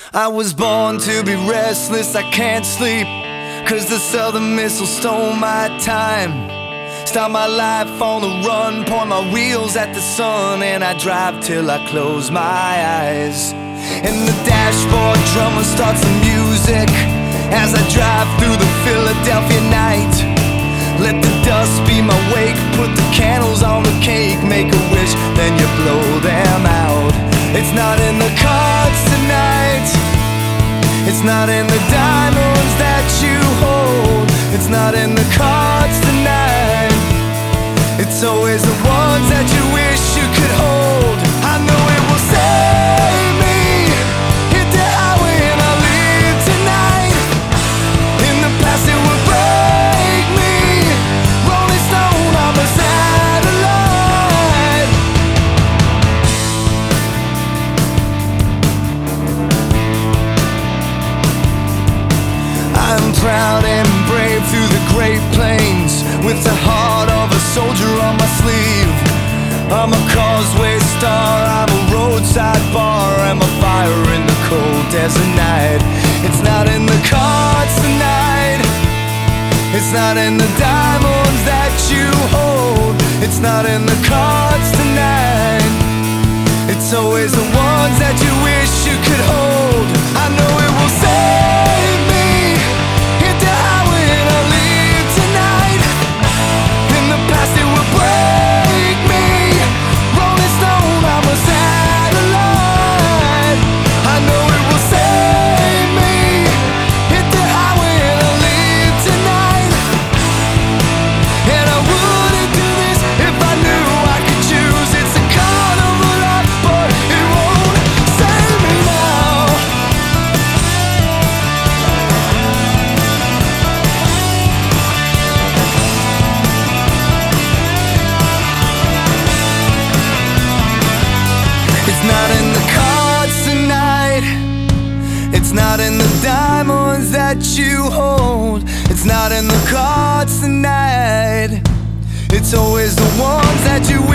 I was born to be restless, I can't sleep, 'cause the southern missile stole my time. Start my life on the run, point my wheels at the sun, and I drive till I close my eyes. And the dashboard drummer starts the music as I drive through the Philadelphia night. Let the dust be my wake, put the candles on the cake, make a wish, then you blow them out. It's not in the cards tonight, it's not in the diamonds that you hold, it's not in the cards tonight, it's always the ones that you wish you could hold. I know it will save me, hit the highway and I'll live tonight. In the past it would break me, Rolling Stone, I'm a satellite. I'm proud and brave through the Great Plains, with the heart of a soldier on my sleeve. I'm a causeway star, I'm a roadside bar, I'm a fire in the cold desert night. It's not in the cards tonight, it's not in the diamonds that you hold, it's not in the cards tonight, it's always the ones that you wish you could hold. I know it will save me, hit the highway and I'll live tonight. In the past it would break me, Rolling Stone, I'm a satellite. I know it will save me, hit the highway and I'll live tonight. And I wouldn't do this if I knew I could choose. It's a carnival life, but it won't save me now. It's not in the cards tonight, it's not in the diamonds that you hold, it's not in the cards tonight, it's always the ones that you